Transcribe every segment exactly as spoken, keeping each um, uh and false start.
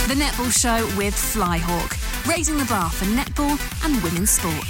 The Netball Show with Flyhawk, raising the bar for netball and women's sport.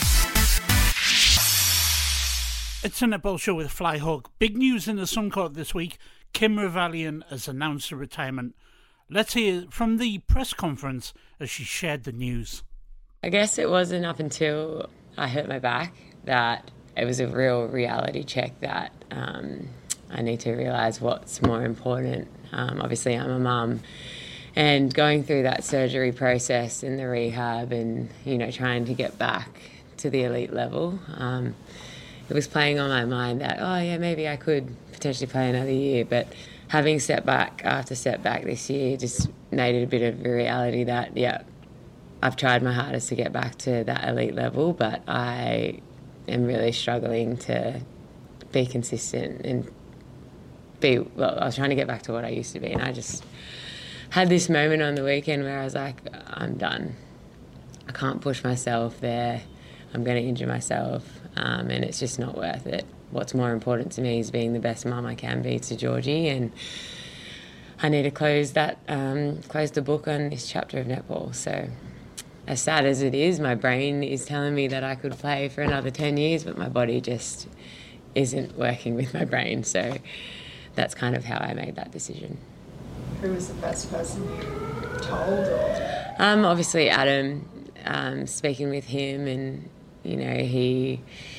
It's a Netball Show with Flyhawk. Big news in the Sun Court this week. Kim Revalian has announced her retirement. Let's hear from the press conference as she shared the news. I guess it wasn't up until I hurt my back that it was a real reality check that um, I need to realise what's more important. Um, obviously, I'm a mum. And going through that surgery process and the rehab and, you know, trying to get back to the elite level, um, it was playing on my mind that, oh, yeah, maybe I could potentially play another year. But having setback after setback this year just made it a bit of a reality that, yeah, I've tried my hardest to get back to that elite level, but I am really struggling to be consistent and be, well, I was trying to get back to what I used to be, and I just had this moment on the weekend where I was like, I'm done. I can't push myself there. I'm going to injure myself, um, and it's just not worth it. What's more important to me is being the best mum I can be to Georgie, and I need to close that, um, close the book on this chapter of netball. So as sad as it is, my brain is telling me that I could play for another ten years, but my body just isn't working with my brain. So that's kind of how I made that decision. Who was the first person you told? Or? Um, obviously Adam, um, speaking with him, and, you know, he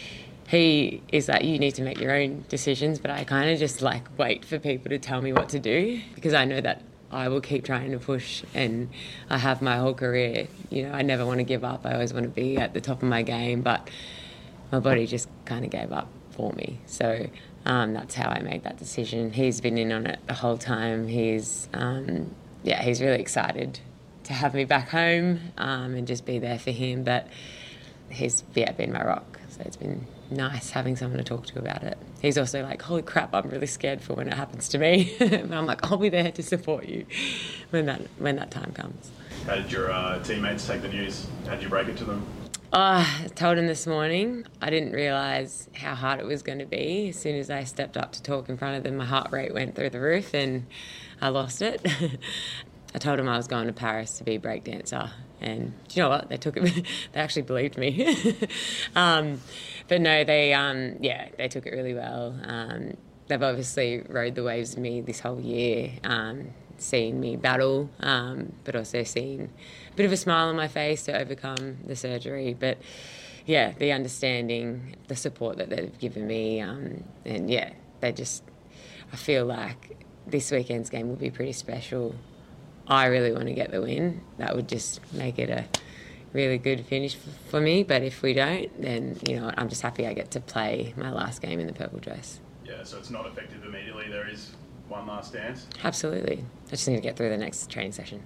he is like, you need to make your own decisions, but I kind of just, like, wait for people to tell me what to do, because I know that I will keep trying to push, and I have my whole career. You know, I never want to give up. I always want to be at the top of my game, but my body just kind of gave up for me. So um, that's how I made that decision. He's been in on it the whole time. He's, um, yeah, he's really excited to have me back home um, and just be there for him. But he's, yeah, been my rock. So it's been nice having someone to talk to about it. He's also like, holy crap, I'm really scared for when it happens to me. But I'm like, I'll be there to support you when that when that time comes. How did your uh, teammates take the news? How did you break it to them? Oh, I told him this morning. I didn't realise how hard it was going to be. As soon as I stepped up to talk in front of them, my heart rate went through the roof and I lost it. I told them I was going to Paris to be a breakdancer, and do you know what? They took it. They actually believed me. um, but no, they um, yeah, they took it really well. Um, they've obviously rode the waves of me this whole year, um, seen me battle, um, but also seen a bit of a smile on my face to overcome the surgery. But yeah, the understanding, the support that they've given me, um, and yeah, they just, I feel like this weekend's game will be pretty special. I really want to get the win. That would just make it a really good finish for me. But if we don't, then, you know, I'm just happy I get to play my last game in the purple dress. Yeah, so it's not effective immediately. There is one last dance? Absolutely. I just need to get through the next training session.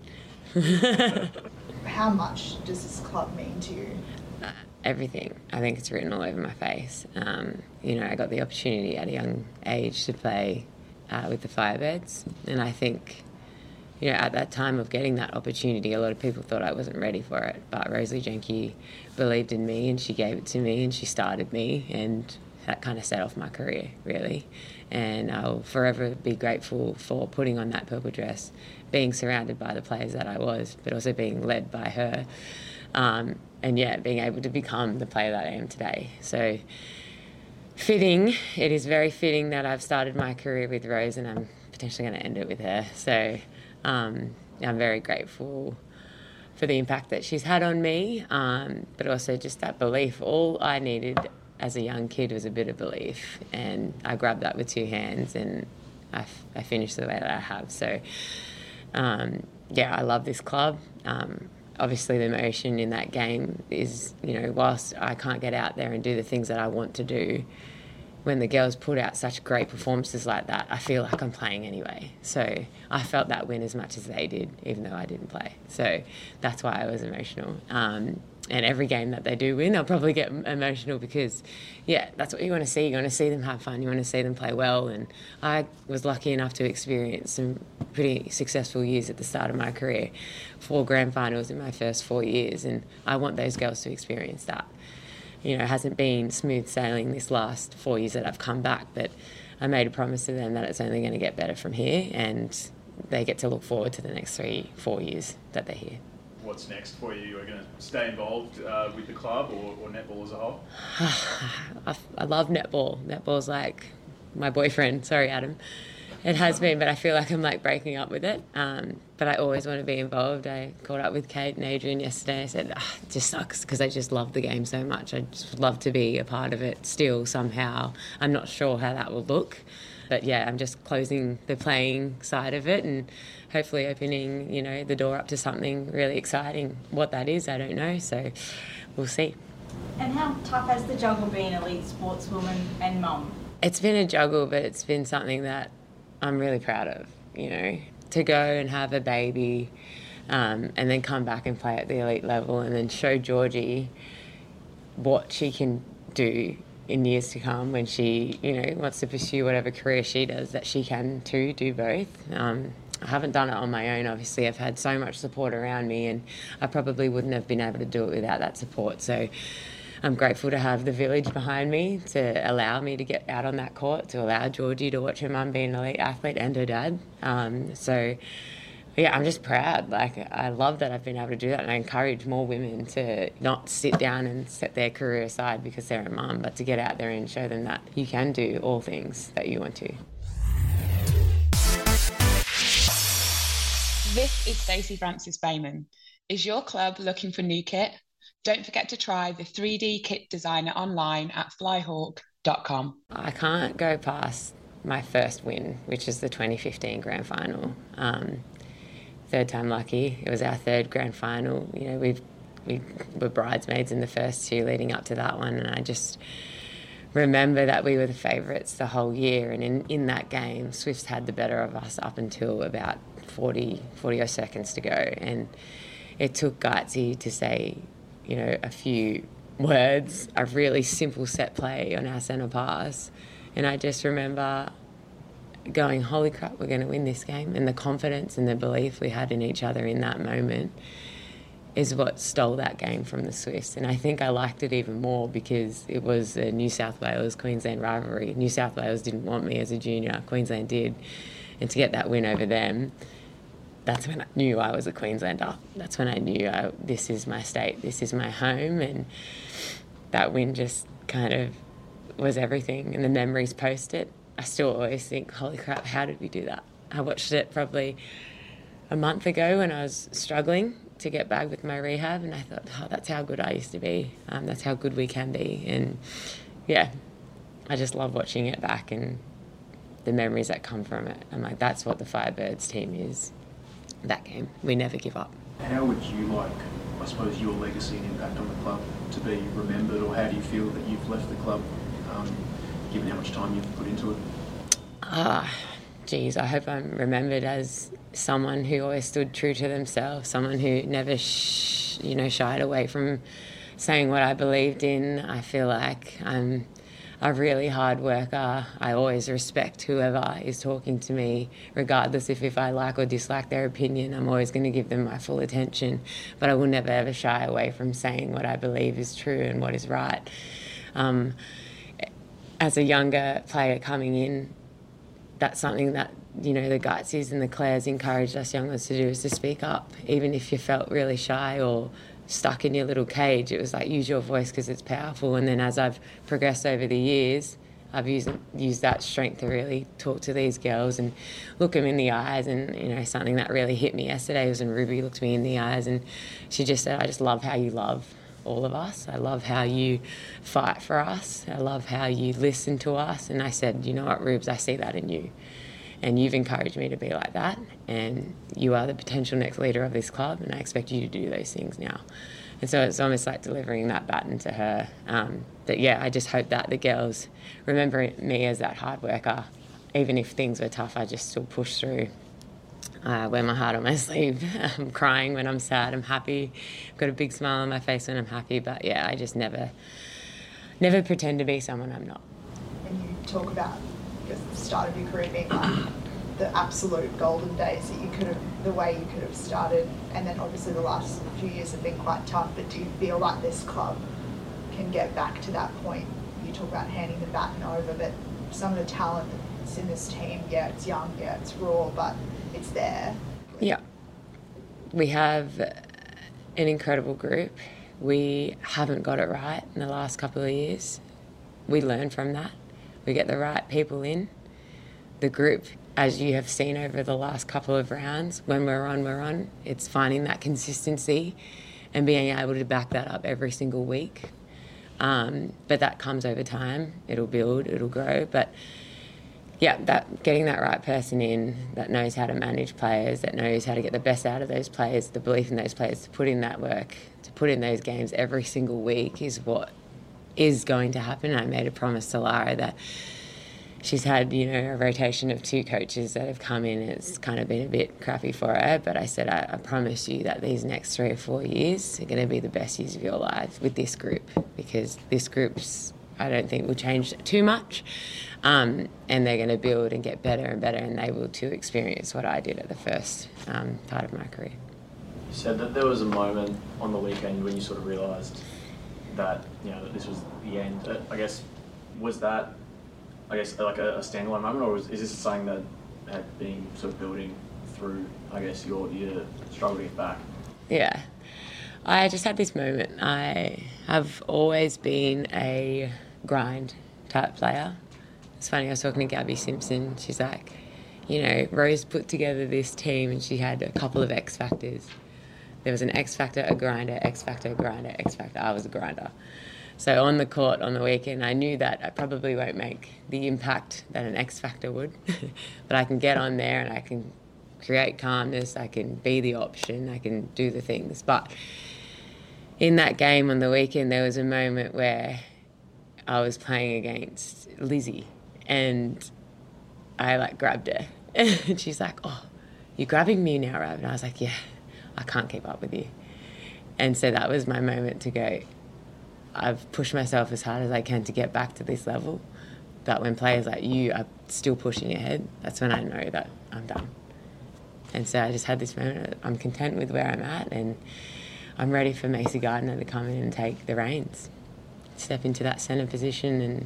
How much does this club mean to you? Uh, everything. I think it's written all over my face. Um, you know, I got the opportunity at a young age to play uh, with the Firebirds, and I think, you know, at that time of getting that opportunity, a lot of people thought I wasn't ready for it. But Rosalie Jenke believed in me, and she gave it to me, and she started me, and that kind of set off my career, really. And I'll forever be grateful for putting on that purple dress, being surrounded by the players that I was, but also being led by her. Um, and, yeah, being able to become the player that I am today. So fitting, it is very fitting that I've started my career with Rose, and I'm potentially going to end it with her. So Um, I'm very grateful for the impact that she's had on me, um, but also just that belief. All I needed as a young kid was a bit of belief, and I grabbed that with two hands, and I, f- I finished the way that I have. So, um, yeah, I love this club. Um, obviously, the emotion in that game is, you know, whilst I can't get out there and do the things that I want to do, when the girls put out such great performances like that, I feel like I'm playing anyway. So I felt that win as much as they did, even though I didn't play. So that's why I was emotional. Um, and every game that they do win, I'll probably get emotional because, yeah, that's what you want to see. You want to see them have fun. You want to see them play well. And I was lucky enough to experience some pretty successful years at the start of my career. Four grand finals in my first four years. And I want those girls to experience that. You know, it hasn't been smooth sailing this last four years that I've come back, but I made a promise to them that it's only going to get better from here, and they get to look forward to the next three, four years that they're here. What's next for you? You're going to stay involved uh, with the club or, or netball as a whole? I, I love netball. Netball's like my boyfriend. Sorry, Adam. It has been, but I feel like I'm like breaking up with it. Um, but I always want to be involved. I caught up with Kate and Adrian yesterday. I said, oh, it just sucks because I just love the game so much. I just would love to be a part of it still somehow. I'm not sure how that will look. But yeah, I'm just closing the playing side of it and hopefully opening, you know, the door up to something really exciting. What that is, I don't know. So we'll see. And how tough has the juggle been, elite sportswoman and mum? It's been a juggle, but it's been something that I'm really proud of, you know, to go and have a baby um, and then come back and play at the elite level and then show Georgie what she can do in years to come when she, you know, wants to pursue whatever career she does, that she can too do both. Um, I haven't done it on my own, obviously. I've had so much support around me and I probably wouldn't have been able to do it without that support. So I'm grateful to have the village behind me to allow me to get out on that court, to allow Georgie to watch her mum be an elite athlete and her dad. Um, so, yeah, I'm just proud. Like, I love that I've been able to do that, and I encourage more women to not sit down and set their career aside because they're a mum, but to get out there and show them that you can do all things that you want to. This is Stacey Francis Bayman. Is your club looking for new kit? Don't forget to try the three D kit designer online at flyhawk dot com. I can't go past my first win, which is the twenty fifteen grand final. Um, third time lucky. It was our third grand final. You know, we've, we were bridesmaids in the first two leading up to that one, and I just remember that we were the favourites the whole year, and in, in that game, Swifts had the better of us up until about forty, forty seconds to go, and it took Gutsy to say, you know, a few words, a really simple set play on our centre pass, and I just remember going, holy crap, we're going to win this game. And the confidence and the belief we had in each other in that moment is what stole that game from the Swifts. And I think I liked it even more because it was a New South Wales-Queensland rivalry. New South Wales didn't want me as a junior, Queensland did. And to get that win over them, that's when I knew I was a Queenslander. That's when I knew I, this is my state, this is my home. And that win just kind of was everything. And the memories post it, I still always think, holy crap, how did we do that? I watched it probably a month ago when I was struggling to get back with my rehab, and I thought, oh, that's how good I used to be. Um, that's how good we can be. And yeah, I just love watching it back and the memories that come from it. I'm like, that's what the Firebirds team is, that game. We never give up. How would you like, I suppose, your legacy and impact on the club to be remembered, or how do you feel that you've left the club, um, given how much time you've put into it? Ah, geez, I hope I'm remembered as someone who always stood true to themselves, someone who never, sh- you know, shied away from saying what I believed in. I feel like I'm a really hard worker. I always respect whoever is talking to me, regardless if, if I like or dislike their opinion. I'm always going to give them my full attention, but I will never ever shy away from saying what I believe is true and what is right. Um, as a younger player coming in, that's something that, you know, the Gutsies and the Claires encouraged us young ones to do, is to speak up. Even if you felt really shy or stuck in your little cage, it was like, use your voice because it's powerful. And then as I've progressed over the years, I've used used that strength to really talk to these girls and look them in the eyes. And, you know, something that really hit me yesterday was when Ruby looked me in the eyes and she just said, I just love how you love all of us. I love how you fight for us. I love how you listen to us. And I said, you know what, Rubes, I see that in you. And you've encouraged me to be like that. And you are the potential next leader of this club. And I expect you to do those things now. And so it's almost like delivering that baton to her. Um, but yeah, I just hope that the girls remember me as that hard worker. Even if things were tough, I just still push through. I wear my heart on my sleeve. I'm crying when I'm sad. I'm happy. I've got a big smile on my face when I'm happy. But yeah, I just never, never pretend to be someone I'm not. And you talk about the start of your career being like the absolute golden days that you could have, the way you could have started, and then obviously the last few years have been quite tough. But do you feel like this club can get back to that point? You talk about handing the baton over, but some of the talent confidence in this team? Yeah, it's young, yeah, it's raw, but it's there. Yeah. We have an incredible group. We haven't got it right in the last couple of years. We learn from that. We get the right people in. The group, as you have seen over the last couple of rounds, when we're on, we're on. It's finding that consistency and being able to back that up every single week. Um, but that comes over time. It'll build, it'll grow. But yeah, that getting that right person in that knows how to manage players, that knows how to get the best out of those players, the belief in those players, to put in that work, to put in those games every single week is what is going to happen. I made a promise to Lara that she's had, you know, a rotation of two coaches that have come in. It's kind of been a bit crappy for her, but I said, I, I promise you that these next three or four years are going to be the best years of your life with this group, because this group's, I don't think will change too much. Um, and they're going to build and get better and better, and they will too experience what I did at the first um, part of my career. You said that there was a moment on the weekend when you sort of realised that, you know, that this was the end. Uh, I guess, was that, I guess, like a, a standalone moment, or was, is this something that had been sort of building through, I guess, your, your struggle to get back? Yeah. I just had this moment. I have always been a grind type player. It's funny, I was talking to Gabby Simpson. She's like, you know, Rose put together this team and she had a couple of X factors. There was an X factor, a grinder, X factor, a grinder, X factor. I was a grinder. So on the court on the weekend, I knew that I probably won't make the impact that an X factor would, but I can get on there and I can create calmness, I can be the option, I can do the things. But in that game on the weekend, there was a moment where I was playing against Lizzie and I like grabbed her and she's like, oh, you're grabbing me now, Rav? And I was like, yeah, I can't keep up with you. And so that was my moment to go, I've pushed myself as hard as I can to get back to this level. But when players like you are still pushing ahead, that's when I know that I'm done. And so I just had this moment, I'm content with where I'm at and I'm ready for Macy Gardner to come in and take the reins, step into that centre position and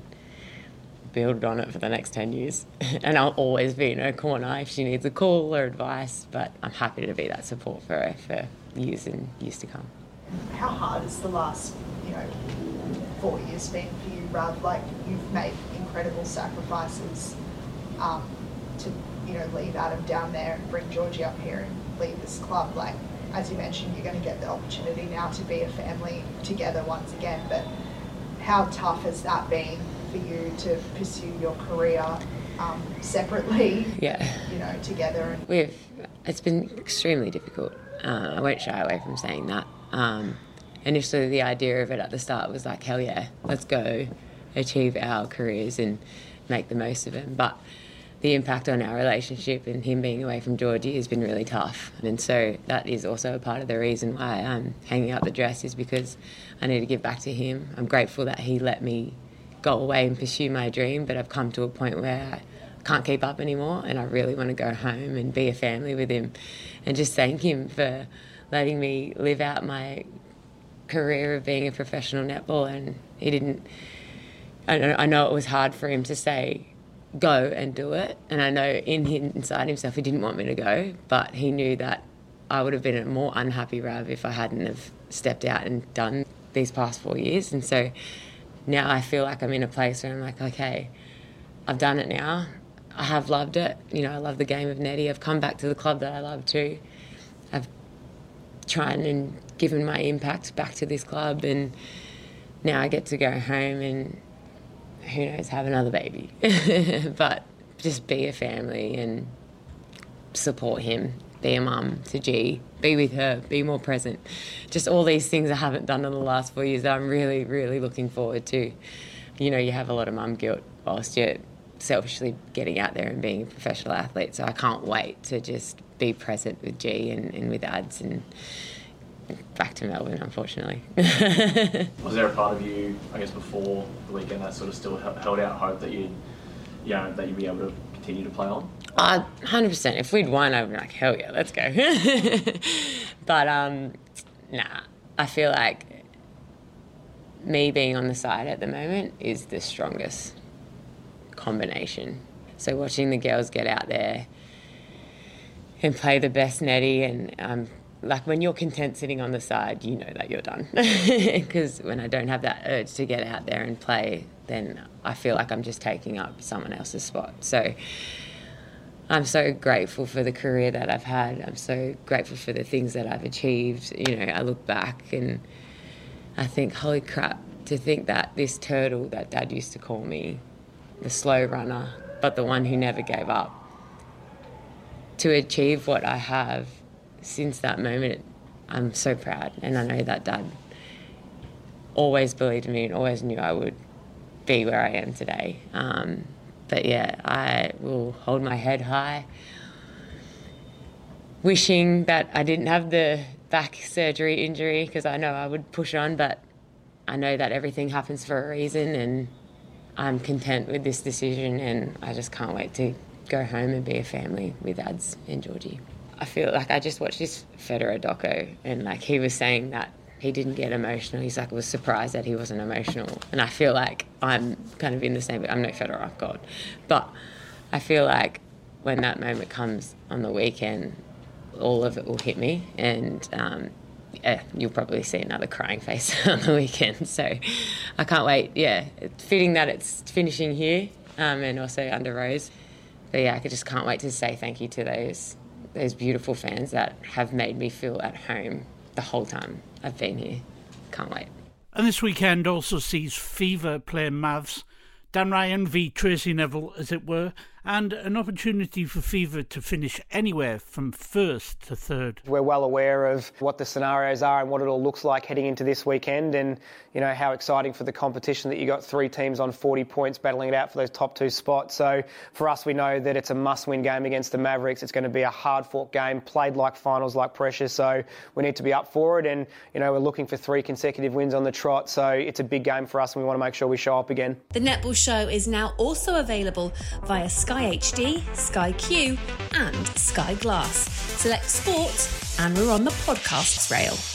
build on it for the next ten years. And I'll always be in her corner if she needs a call or advice, but I'm happy to be that support for her for years and years to come. How hard has the last, you know, four years been for you, Rav? Like, you've made incredible sacrifices um, to, you know, leave Adam down there and bring Georgie up here and leave this club. Like, as you mentioned, you're going to get the opportunity now to be a family together once again, but how tough has that been for you to pursue your career um, separately, yeah. you know, together? And We've, it's been extremely difficult. Uh, I won't shy away from saying that. Um, initially, the idea of it at the start was like, hell yeah, let's go achieve our careers and make the most of them. But the impact on our relationship and him being away from Georgie has been really tough. And so that is also a part of the reason why I'm hanging out the dress, is because I need to give back to him. I'm grateful that he let me go away and pursue my dream, but I've come to a point where I can't keep up anymore and I really want to go home and be a family with him and just thank him for letting me live out my career of being a professional netballer. And he didn't, I know, I know it was hard for him to say, go and do it. And I know in him, inside himself, he didn't want me to go, but he knew that I would have been a more unhappy Rav if I hadn't have stepped out and done these past four years. And so now I feel like I'm in a place where I'm like, okay, I've done it now. I have loved it. You know, I love the game of netty. I've come back to the club that I love too. I've tried and given my impact back to this club, and now I get to go home and who knows, have another baby. But just be a family and support him, be a mum to G, be with her, be more present. Just all these things I haven't done in the last four years that I'm really, really looking forward to. You know, you have a lot of mum guilt whilst you're selfishly getting out there and being a professional athlete, so I can't wait to just be present with G and, and with Ads and back to Melbourne, unfortunately. Was there a part of you, I guess, before the weekend that sort of still held out hope that you'd, you know, that you'd be able to continue to play on? Uh, one hundred percent. If we'd won, I'd be like, hell yeah, let's go. But, um, nah, I feel like me being on the side at the moment is the strongest combination. So watching the girls get out there and play the best netty, and um, like when you're content sitting on the side, you know that you're done. Because when I don't have that urge to get out there and play, then I feel like I'm just taking up someone else's spot. So I'm so grateful for the career that I've had. I'm so grateful for the things that I've achieved. You know, I look back and I think, holy crap, to think that this turtle that Dad used to call me, the slow runner, but the one who never gave up, to achieve what I have since that moment, I'm so proud. And I know that Dad always believed in me and always knew I would be where I am today. Um, but yeah, I will hold my head high, wishing that I didn't have the back surgery injury, because I know I would push on, but I know that everything happens for a reason, and I'm content with this decision, and I just can't wait to go home and be a family with Ads and Georgie. I feel like I just watched this Federer doco, and like he was saying that he didn't get emotional. He's like, I was surprised that he wasn't emotional. And I feel like I'm kind of in the same, but I'm no Federer, God. But I feel like when that moment comes on the weekend, all of it will hit me, and um, yeah, you'll probably see another crying face on the weekend. So I can't wait. Yeah, it's fitting that it's finishing here um, and also under Rose. But yeah, I just can't wait to say thank you to those those beautiful fans that have made me feel at home the whole time I've been here. Can't wait. And this weekend also sees Fever play Mavs, Dan Ryan v Tracy Neville, as it were, and an opportunity for Fever to finish anywhere from first to third. We're well aware of what the scenarios are and what it all looks like heading into this weekend, and you know how exciting for the competition that you got three teams on forty points battling it out for those top two spots. So for us, we know that it's a must-win game against the Mavericks. It's going to be a hard-fought game, played like finals, like pressure. So we need to be up for it, and you know we're looking for three consecutive wins on the trot. So it's a big game for us, and we want to make sure we show up again. The Netball Show is now also available via Sky H D, Sky Q and Sky Glass. Select sports and we're on the podcasts rail.